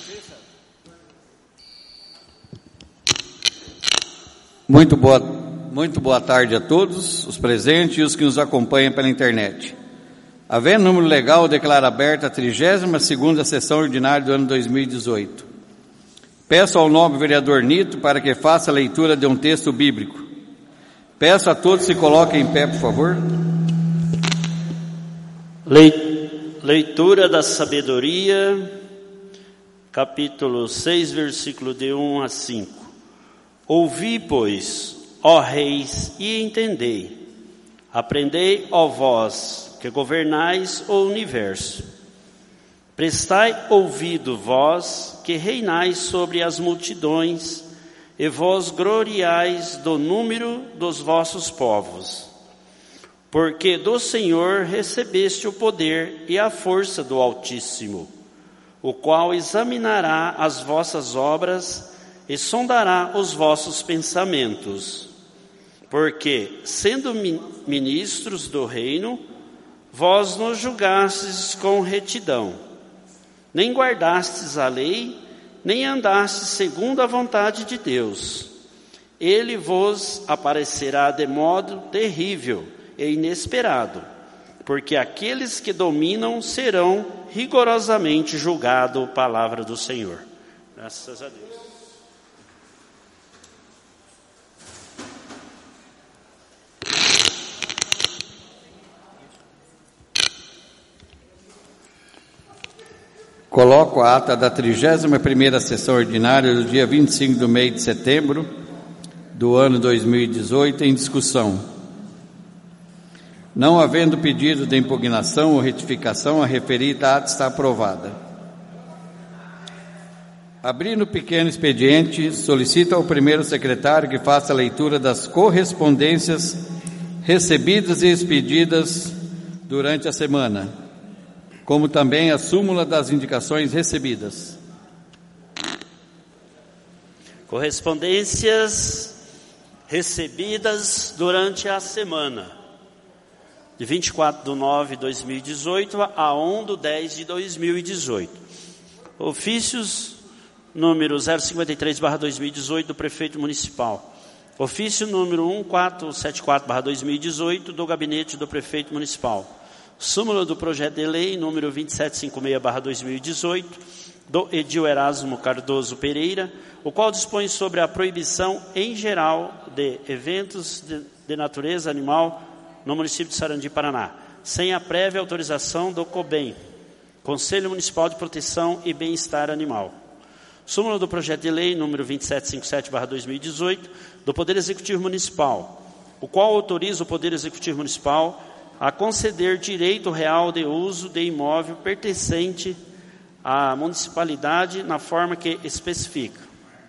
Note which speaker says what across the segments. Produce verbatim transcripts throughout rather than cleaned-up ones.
Speaker 1: Muito boa, muito boa tarde a todos os presentes e os que nos acompanham pela internet. Havendo número legal, eu declaro aberta a trigésima segunda sessão ordinária do ano dois mil e dezoito. Peço ao nobre vereador Nito para que faça a leitura de um texto bíblico. Peço a todos que se coloquem em pé, por favor.
Speaker 2: Leitura da sabedoria, capítulo seis, versículo de um a cinco. Ouvi, pois, ó reis, e entendei. Aprendei, ó vós, que governais o universo. Prestai ouvido, vós, que reinais sobre as multidões, e vós gloriais do número dos vossos povos. Porque do Senhor recebeste o poder e a força do Altíssimo, o qual examinará as vossas obras e sondará os vossos pensamentos. Porque, sendo ministros do reino, vós nos julgastes com retidão. Nem guardastes a lei, nem andastes segundo a vontade de Deus. Ele vos aparecerá de modo terrível e inesperado, porque aqueles que dominam serão rigorosamente julgados. Palavra do Senhor. Graças a Deus.
Speaker 1: Coloco a ata da trigésima primeira sessão ordinária do dia vinte e cinco do mês de setembro do ano dois mil e dezoito em discussão. Não havendo pedido de impugnação ou retificação, a referida ata está aprovada. Abrindo o pequeno expediente, solicito ao primeiro secretário que faça a leitura das correspondências recebidas e expedidas durante a semana, como também a súmula das indicações recebidas.
Speaker 2: Correspondências recebidas durante a semana, de vinte e quatro de nove de dois mil e dezoito a um de dez de dois mil e dezoito. Ofícios número zero cinquenta e três barra dois mil e dezoito do Prefeito Municipal. Ofício número um quatro sete quatro barra dois mil e dezoito do Gabinete do Prefeito Municipal. Súmula do projeto de lei número vinte e sete cinquenta e seis barra dois mil e dezoito do Edil Erasmo Cardoso Pereira, o qual dispõe sobre a proibição em geral de eventos de, de natureza animal no município de Sarandi, Paraná, sem a prévia autorização do COBEM, Conselho Municipal de Proteção e Bem-Estar Animal. Súmula do projeto de lei número vinte e sete cinquenta e sete barra dois mil e dezoito do Poder Executivo Municipal, o qual autoriza o Poder Executivo Municipal a conceder direito real de uso de imóvel pertencente à municipalidade na forma que especifica.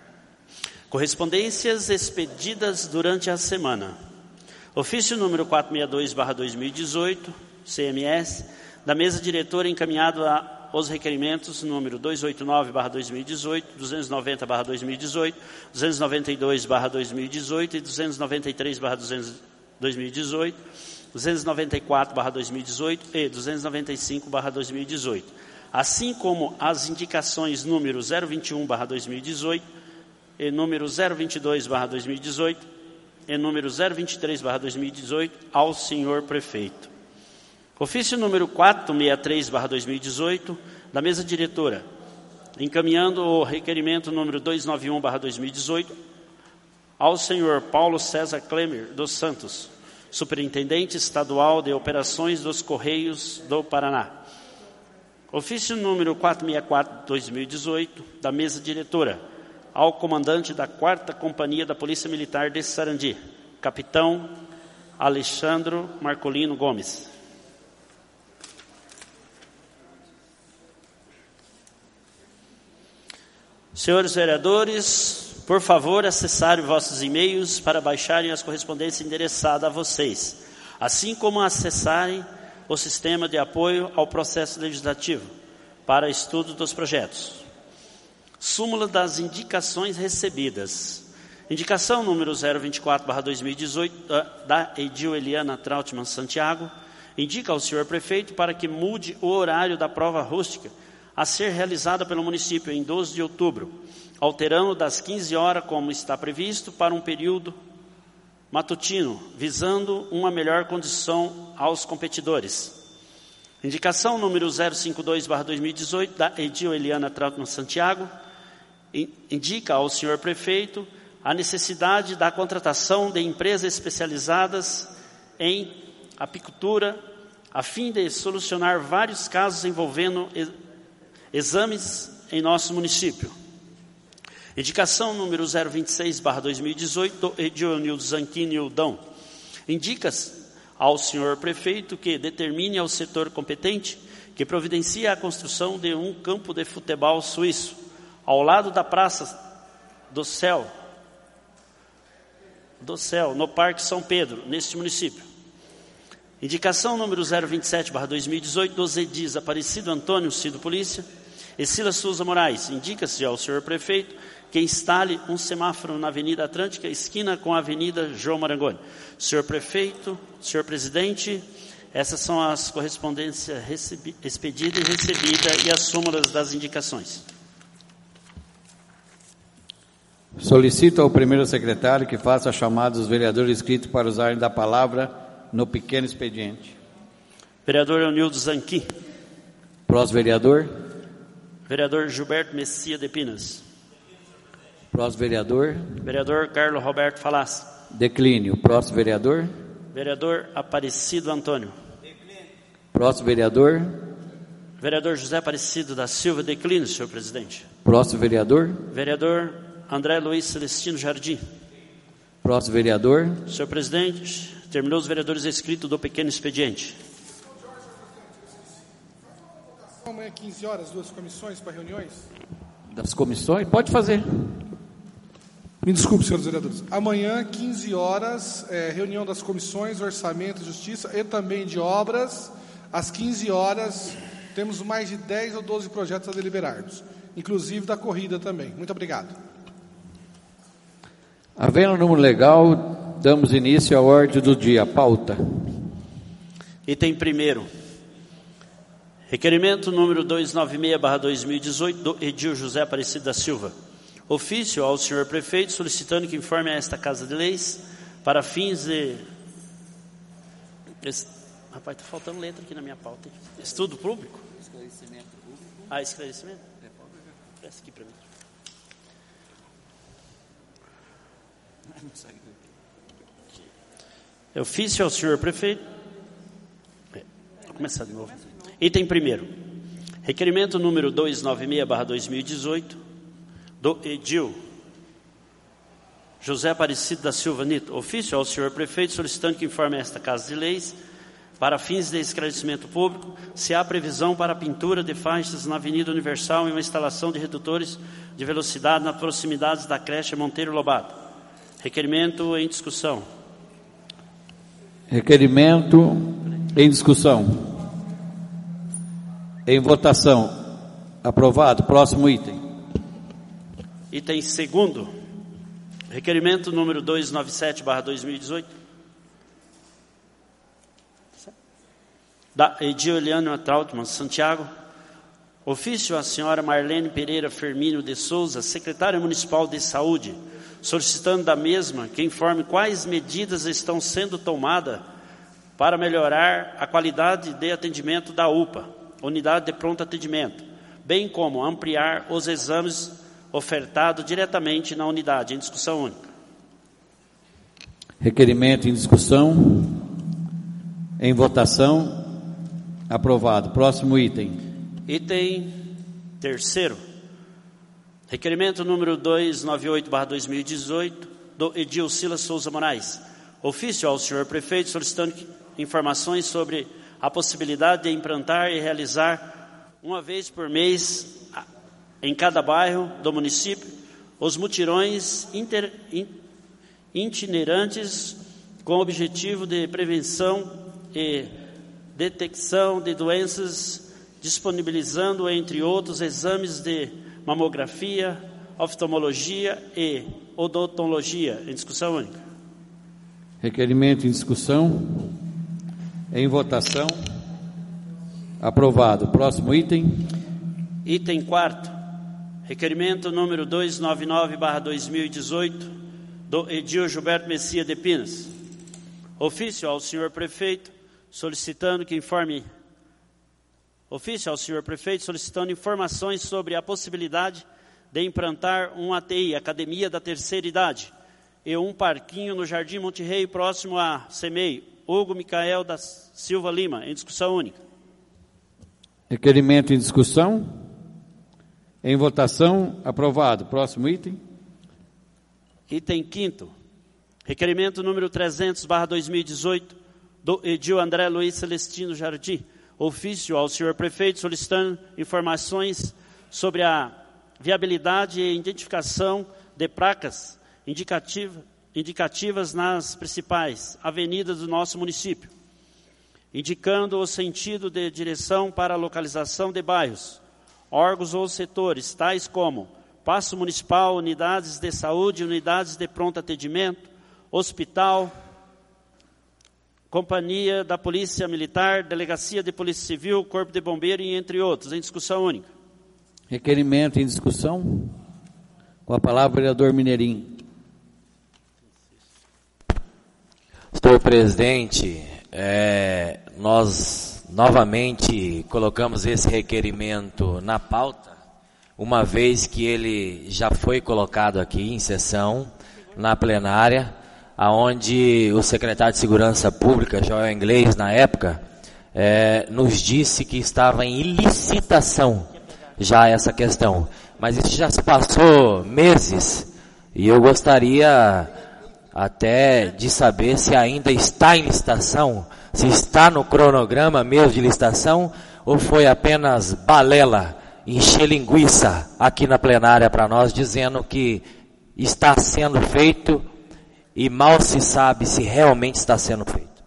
Speaker 2: Correspondências expedidas durante a semana. Ofício número quatrocentos e sessenta e dois barra dois mil e dezoito, C M S, da mesa diretora encaminhado aos requerimentos número duzentos e oitenta e nove barra dois mil e dezoito, duzentos e noventa barra dois mil e dezoito, duzentos e noventa e dois barra dois mil e dezoito e duzentos e noventa e três barra dois mil e dezoito, duzentos e noventa e quatro barra dois mil e dezoito e duzentos e noventa e cinco barra dois mil e dezoito, assim como as indicações número zero vinte e um barra dois mil e dezoito e número zero vinte e dois barra dois mil e dezoito e número zero vinte e três barra dois mil e dezoito ao senhor prefeito. Ofício número quatrocentos e sessenta e três barra dois mil e dezoito da mesa diretora, encaminhando o requerimento número duzentos e noventa e um barra dois mil e dezoito ao senhor Paulo César Klemer dos Santos, Superintendente Estadual de Operações dos Correios do Paraná. Ofício número quatrocentos e sessenta e quatro barra dois mil e dezoito da mesa diretora, ao comandante da quarta Companhia da Polícia Militar de Sarandi, Capitão Alexandre Marcolino Gomes. Senhores vereadores, por favor, acessarem vossos e-mails para baixarem as correspondências endereçadas a vocês, assim como acessarem o sistema de apoio ao processo legislativo para estudo dos projetos. Súmula das indicações recebidas. Indicação número zero vinte e quatro barra dois mil e dezoito da Edil Eliana Trautmann Santiago, indica ao senhor prefeito para que mude o horário da prova rústica a ser realizada pelo município em doze de outubro, alterando das quinze horas, como está previsto, para um período matutino, visando uma melhor condição aos competidores. Indicação número zero cinquenta e dois barra dois mil e dezoito, da Edil Eliana Trautmann Santiago, indica ao senhor prefeito a necessidade da contratação de empresas especializadas em apicultura, a fim de solucionar vários casos envolvendo exames em nosso município. Indicação número zero vinte e seis barra dois mil e dezoito, do Edionildo Zanchini Ildão. Indica-se ao senhor prefeito que determine ao setor competente que providencie a construção de um campo de futebol suíço, ao lado da Praça do Céu, do Céu, no Parque São Pedro, neste município. Indicação número zero vinte e sete barra dois mil e dezoito, dos edis Aparecido Antônio Cido Polícia e Silas Souza Moraes. Indica-se ao senhor prefeito que instale um semáforo na Avenida Atlântica, esquina com a Avenida João Marangoni. Senhor prefeito, senhor presidente, essas são as correspondências recebi, expedida e recebida e as súmulas das indicações.
Speaker 1: Solicito ao primeiro secretário que faça a chamada dos vereadores inscritos para usarem da palavra no pequeno expediente.
Speaker 2: Vereador Eunildo Zanqui.
Speaker 1: Próximo vereador.
Speaker 2: Vereador Gilberto Messia de Pinas.
Speaker 1: Próximo vereador.
Speaker 2: Vereador Carlos Roberto Falassi.
Speaker 1: Declínio. Próximo vereador.
Speaker 2: Vereador Aparecido Antônio.
Speaker 1: Declínio. Próximo vereador.
Speaker 2: Vereador José Aparecido da Silva. Declínio, senhor presidente.
Speaker 1: Próximo vereador.
Speaker 2: Vereador André Luiz Celestino Jardim.
Speaker 1: Próximo vereador.
Speaker 2: Senhor presidente, terminou os vereadores inscritos do pequeno expediente.
Speaker 3: Amanhã, quinze horas, duas comissões para reuniões?
Speaker 1: Das comissões? Pode fazer.
Speaker 3: Me desculpe, senhores vereadores. Amanhã, quinze horas, é, reunião das comissões, orçamento, justiça e também de obras. Às quinze horas, temos mais de dez ou doze projetos a deliberarmos, inclusive da corrida também. Muito obrigado.
Speaker 1: Havendo número legal, damos início à ordem do dia. Pauta.
Speaker 2: Item primeiro. Requerimento número duzentos e noventa e seis barra dois mil e dezoito, do Edil José Aparecido da Silva. Ofício ao senhor prefeito solicitando que informe a esta Casa de Leis para fins de... Esse... Rapaz, está faltando letra aqui na minha pauta. Estudo público? Esclarecimento público. Ah, esclarecimento? Presta aqui para mim. Ofício ao senhor prefeito. Vou começar de novo. Item primeiro. Requerimento número duzentos e noventa e seis barra dois mil e dezoito, do Edil José Aparecido da Silva Nito. Ofício ao senhor prefeito solicitando que informe a esta Casa de Leis para fins de esclarecimento público se há previsão para a pintura de faixas na Avenida Universal e uma instalação de redutores de velocidade nas proximidades da creche Monteiro Lobato. Requerimento em discussão.
Speaker 1: Requerimento em discussão. Em votação. Aprovado. Próximo item.
Speaker 2: Item segundo. Requerimento número duzentos e noventa e sete barra dois mil e dezoito. Da Edil Eliana Trautmann Santiago. Ofício à senhora Marlene Pereira Firmino de Souza, secretária municipal de saúde, solicitando da mesma que informe quais medidas estão sendo tomadas para melhorar a qualidade de atendimento da U P A, Unidade de Pronto Atendimento, bem como ampliar os exames ofertados diretamente na unidade. Em discussão única.
Speaker 1: Requerimento em discussão. Em votação. Aprovado. Próximo item.
Speaker 2: Item terceiro. Requerimento número duzentos e noventa e oito barra dois mil e dezoito, do Edil Silas Souza Moraes. Ofício ao senhor prefeito solicitando informações sobre a possibilidade de implantar e realizar uma vez por mês em cada bairro do município os mutirões inter, itinerantes com o objetivo de prevenção e detecção de doenças, disponibilizando, entre outros, exames de mamografia, oftalmologia e odontologia. Em discussão única.
Speaker 1: Requerimento em discussão. Em votação. Aprovado. Próximo item.
Speaker 2: Item quarto, requerimento número duzentos e noventa e nove barra dois mil e dezoito, do Edil Gilberto Messias de Pinas. Ofício ao senhor prefeito, solicitando que informe... Ofício ao senhor prefeito, solicitando informações sobre a possibilidade de implantar um A T I, Academia da Terceira Idade, e um parquinho no Jardim Monte Rei, próximo a CEMEI. Hugo Micael da Silva Lima, em discussão única.
Speaker 1: Requerimento em discussão. Em votação, aprovado. Próximo item.
Speaker 2: Item quinto. Requerimento número trezentos barra dois mil e dezoito, do Edil André Luiz Celestino Jardim. Ofício ao senhor prefeito, solicitando informações sobre a viabilidade e identificação de placas indicativa, indicativas nas principais avenidas do nosso município, indicando o sentido de direção para a localização de bairros, órgãos ou setores, tais como Paço Municipal, unidades de saúde, unidades de pronto atendimento, hospital, Companhia da Polícia Militar, Delegacia de Polícia Civil, Corpo de Bombeiro e entre outros, em discussão única.
Speaker 1: Requerimento em discussão. Com a palavra, vereador Mineirinho.
Speaker 4: Senhor presidente, é, nós novamente colocamos esse requerimento na pauta, uma vez que ele já foi colocado aqui em sessão, na plenária, aonde o secretário de Segurança Pública, Joel Inglês, na época, é, nos disse que estava em ilicitação já essa questão. Mas isso já se passou meses, e eu gostaria até de saber se ainda está em licitação, se está no cronograma mesmo de licitação, ou foi apenas balela, encher linguiça aqui na plenária para nós, dizendo que está sendo feito e mal se sabe se realmente está sendo feito.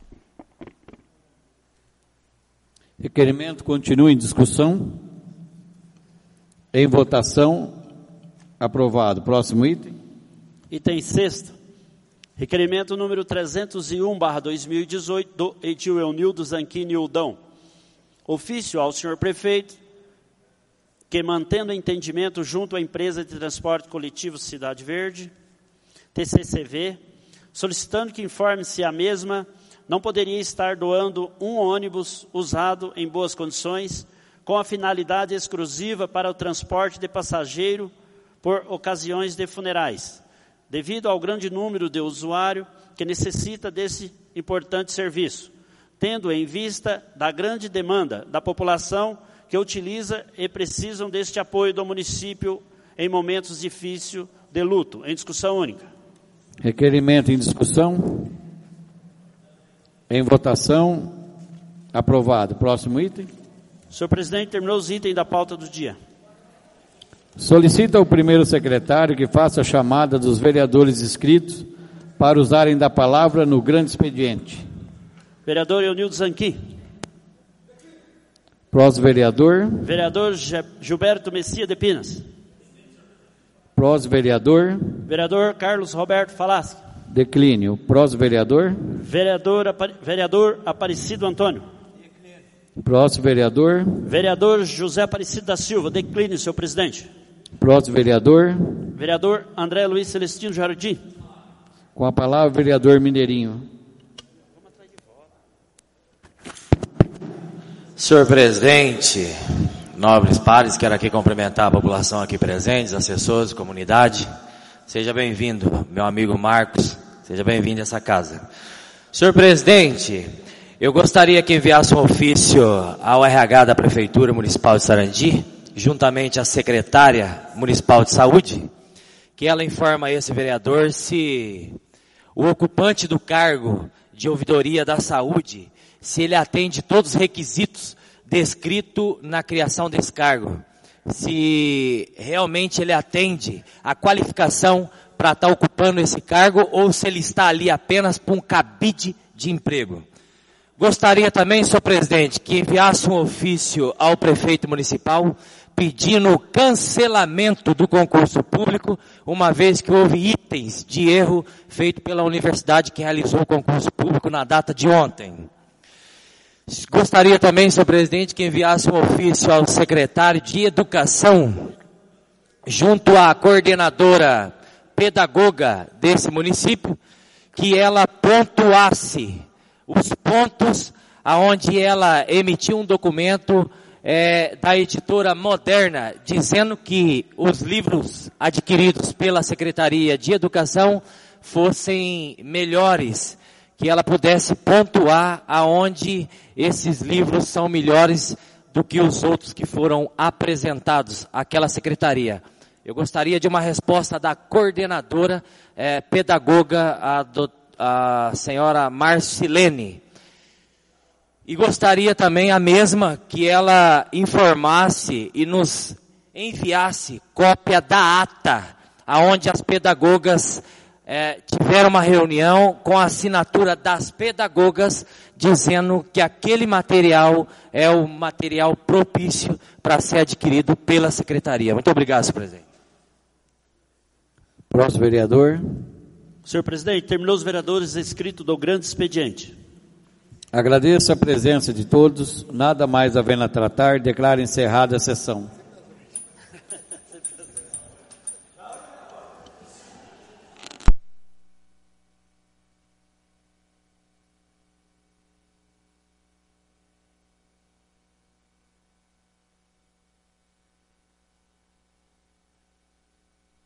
Speaker 1: Requerimento continua em discussão. Em votação, aprovado. Próximo item.
Speaker 2: Item sexto. Requerimento número trezentos e um barra dois mil e dezoito, do Edil Eunildo Zanquini Uldão. Ofício ao senhor prefeito, que mantendo entendimento junto à empresa de transporte coletivo Cidade Verde, T C C V, solicitando que informe se a mesma não poderia estar doando um ônibus usado em boas condições, com a finalidade exclusiva para o transporte de passageiro por ocasiões de funerais, devido ao grande número de usuários que necessita desse importante serviço, tendo em vista da grande demanda da população que utiliza e precisam deste apoio do município em momentos difíceis de luto. Em discussão única.
Speaker 1: Requerimento em discussão. Em votação. Aprovado. Próximo item.
Speaker 2: Senhor presidente, terminou os itens da pauta do dia.
Speaker 1: Solicita ao primeiro secretário que faça a chamada dos vereadores inscritos para usarem da palavra no grande expediente.
Speaker 2: Vereador Eunildo Zanquim.
Speaker 1: Próximo vereador.
Speaker 2: Vereador Gilberto Messias de Pinas.
Speaker 1: Próximo vereador.
Speaker 2: Vereador Carlos Roberto Falaschi.
Speaker 1: Declínio. Próximo vereador.
Speaker 2: Vereador, Apar... vereador Aparecido Antônio.
Speaker 1: Próximo vereador.
Speaker 2: Vereador José Aparecido da Silva. Declínio, senhor presidente.
Speaker 1: Próximo vereador.
Speaker 2: Vereador André Luiz Celestino Jardim.
Speaker 1: Com a palavra, vereador Mineirinho.
Speaker 4: Senhor presidente, nobres pares, quero aqui cumprimentar a população aqui presente, assessores, comunidade. Seja bem-vindo, meu amigo Marcos, seja bem-vindo a essa casa. Senhor presidente, eu gostaria que enviasse um ofício ao R H da Prefeitura Municipal de Sarandi, juntamente à Secretária Municipal de Saúde, que ela informa a esse vereador se o ocupante do cargo de ouvidoria da saúde, se ele atende todos os requisitos descritos na criação desse cargo, se realmente ele atende a qualificação para estar ocupando esse cargo ou se ele está ali apenas por um cabide de emprego. Gostaria também, senhor presidente, que enviasse um ofício ao prefeito municipal pedindo o cancelamento do concurso público, uma vez que houve itens de erro feito pela universidade que realizou o concurso público na data de ontem. Gostaria também, senhor presidente, que enviasse um ofício ao secretário de Educação, junto à coordenadora pedagoga desse município, que ela pontuasse os pontos aonde ela emitiu um documento é, da editora Moderna, dizendo que os livros adquiridos pela Secretaria de Educação fossem melhores, que ela pudesse pontuar aonde esses livros são melhores do que os outros que foram apresentados àquela secretaria. Eu gostaria de uma resposta da coordenadora eh, pedagoga, a, do, a senhora Marcilene. E gostaria também a mesma que ela informasse e nos enviasse cópia da ata, aonde as pedagogas eh, tiveram uma reunião com a assinatura das pedagogas, dizendo que aquele material é o material propício para ser adquirido pela secretaria. Muito obrigado, senhor presidente.
Speaker 1: Próximo vereador.
Speaker 2: Senhor presidente, terminou os vereadores inscritos do grande expediente.
Speaker 1: Agradeço a presença de todos. Nada mais havendo a tratar, declaro encerrada a sessão.